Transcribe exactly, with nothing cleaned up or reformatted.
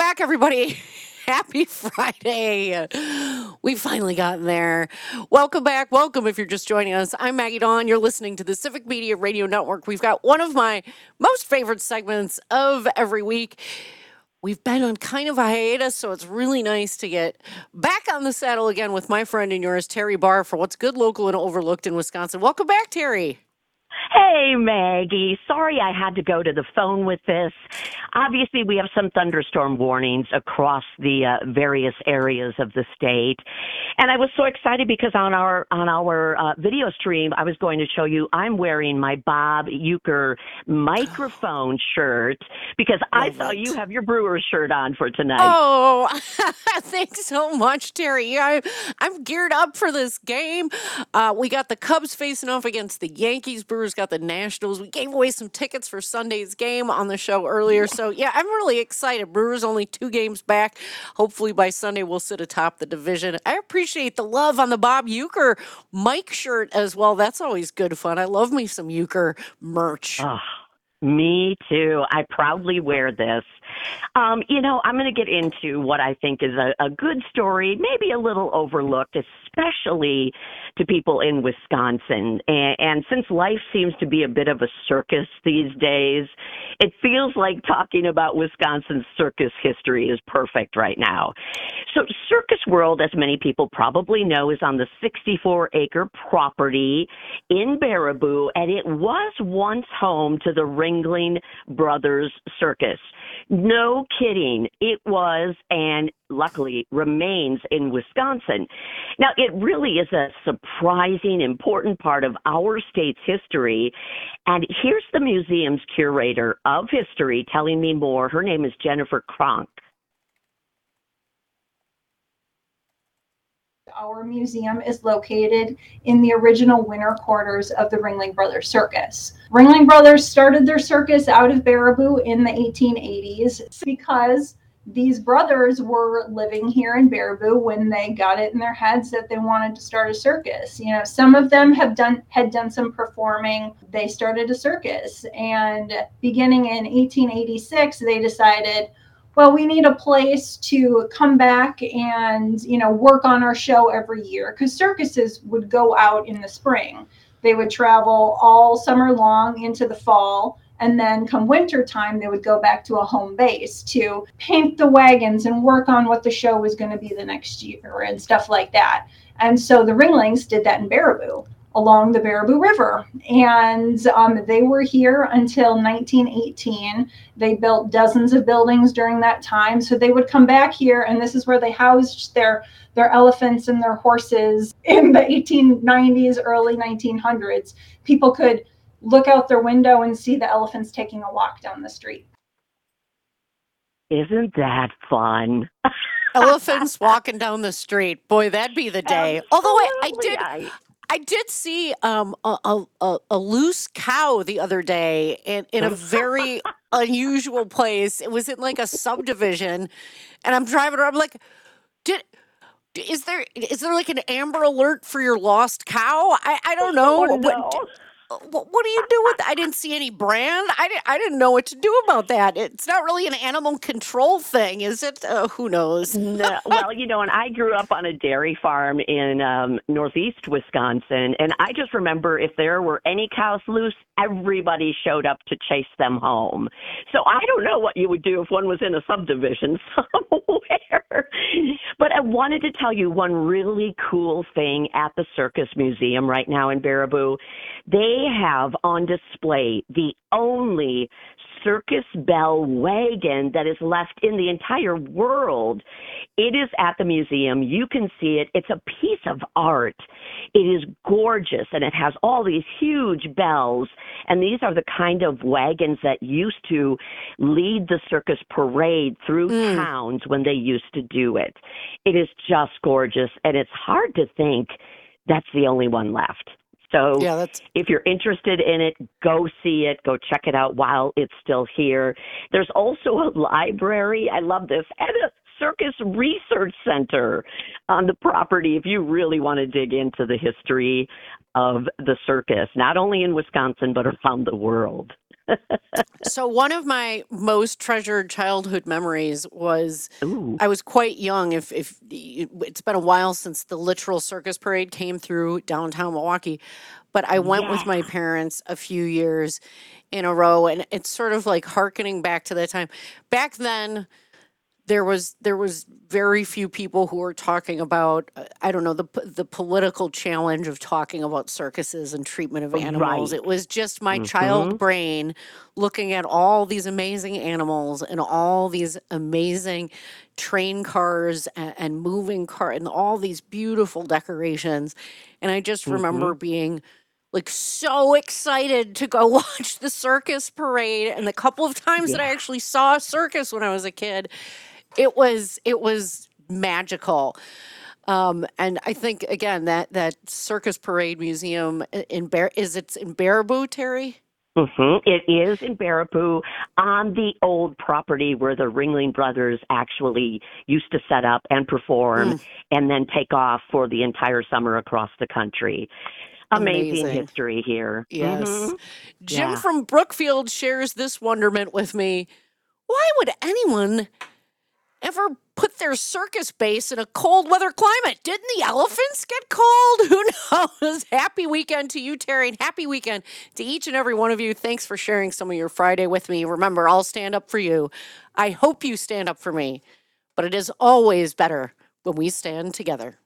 back, everybody. Happy Friday. We finally gotten there. Welcome back. Welcome if you're just joining us. I'm Maggie Dawn. You're listening to the Civic Media Radio Network. We've got one of my most favorite segments of every week. We've been on kind of a hiatus, so it's really nice to get back on the saddle again with my friend and yours, Terry Barr, for what's good, local, and overlooked in Wisconsin. Welcome back, Terry. Hey, Maggie. Sorry I had to go to the phone with this. Obviously, we have some thunderstorm warnings across the uh, various areas of the state. And I was so excited because on our on our uh, video stream, I was going to show you I'm wearing my Bob Uecker microphone shirt because I Love saw it. you have your Brewers shirt on for tonight. Oh, thanks so much, Terry. Yeah, I, I'm geared up for this game. Uh, we got the Cubs facing off against the Yankees. Brewers got the Nationals. We gave away some tickets for Sunday's game on the show earlier. So, yeah, I'm really excited. Brewers only two games back. Hopefully by Sunday we'll sit atop the division. I appreciate the love on the Bob Uecker Mike shirt as well. That's always good fun. I love me some Uecker merch. Oh, me too. I proudly wear this. Um, you know, I'm going to get into what I think is a, a good story, maybe a little overlooked, especially to people in Wisconsin. And, and since life seems to be a bit of a circus these days, it feels like talking about Wisconsin's circus history is perfect right now. So Circus World, as many people probably know, is on the sixty-four acre property in Baraboo, and it was once home to the Ringling Brothers Circus. No kidding. It was, and luckily remains, in Wisconsin. Now, it really is a surprising, important part of our state's history. And here's the museum's curator of history telling me more. Her name is Jennifer Kronk. Our museum is located in the original winter quarters of the Ringling Brothers Circus. Ringling Brothers started their circus out of Baraboo in the eighteen eighties because these brothers were living here in Baraboo when they got it in their heads that they wanted to start a circus. You know, some of them have done had done some performing. They started a circus, and beginning in eighteen eighty-six, they decided, well, we need a place to come back and, you know, work on our show every year, because circuses would go out in the spring. They would travel all summer long into the fall, and then come winter time, they would go back to a home base to paint the wagons and work on what the show was going to be the next year and stuff like that. And so the Ringlings did that in Baraboo, along the Baraboo River. And um, they were here until nineteen eighteen. They built dozens of buildings during that time. So they would come back here, and this is where they housed their, their elephants and their horses in the eighteen nineties, early nineteen hundreds. People could look out their window and see the elephants taking a walk down the street. Isn't that fun? Elephants walking down the street. Boy, that'd be the day. Although I, I did... Absolutely. I did see um, a, a, a, a loose cow the other day in, in a very unusual place. It was in like a subdivision, and I'm driving around. I'm like, did is there is there like an Amber Alert for your lost cow? I, I don't know. Oh, What, no. what what do you do with that? I didn't see any brand. I didn't I didn't know what to do about that. It's not really an animal control thing, is it? Uh, who knows? No, well, you know, and I grew up on a dairy farm in um, northeast Wisconsin, and I just remember if there were any cows loose, everybody showed up to chase them home. So I don't know what you would do if one was in a subdivision somewhere. But I wanted to tell you one really cool thing at the Circus Museum right now in Baraboo. They have on display the only circus bell wagon that is left in the entire world. It is at the museum. You can see it. It's a piece of art. It is gorgeous, and it has all these huge bells, and these are the kind of wagons that used to lead the circus parade through Mm. towns when they used to do it. It is just gorgeous, and it's hard to think that's the only one left. So Yeah, that's if you're interested in it, go see it. Go check it out while it's still here. There's also a library. I love this. And a circus research center on the property if you really want to dig into the history of the circus, not only in Wisconsin, but around the world. So one of my most treasured childhood memories was Ooh, I was quite young. If if y- it's been a while since the literal circus parade came through downtown Milwaukee, but I went yeah, with my parents a few years in a row, and it's sort of like hearkening back to that time. Back then, there was there was very few people who were talking about uh, I don't know the p- the political challenge of talking about circuses and treatment of animals. right. It was just my Hmm. child brain looking at all these amazing animals and all these amazing train cars and, and moving car and all these beautiful decorations, and I just Hmm. remember being like so excited to go watch the circus parade. And the couple of times that I Yeah. actually saw a circus when I was a kid, it was it was magical. Um, and I think again that that Circus Parade Museum i- in Bear is it's in Baraboo, Terry. Hmm. It is in Baraboo on the old property where the Ringling Brothers actually used to set up and perform Mm, and then take off for the entire summer across the country. Amazing amazing. history here. Hmm. Yes. Jim Yeah. from Brookfield shares this wonderment with me. Why would anyone ever put their circus base in a cold weather climate? Didn't the elephants get cold? Who knows? Happy weekend to you, Terry, and happy weekend to each and every one of you. Thanks for sharing some of your Friday with me. Remember, I'll stand up for you. I hope you stand up for me, but it is always better when we stand together.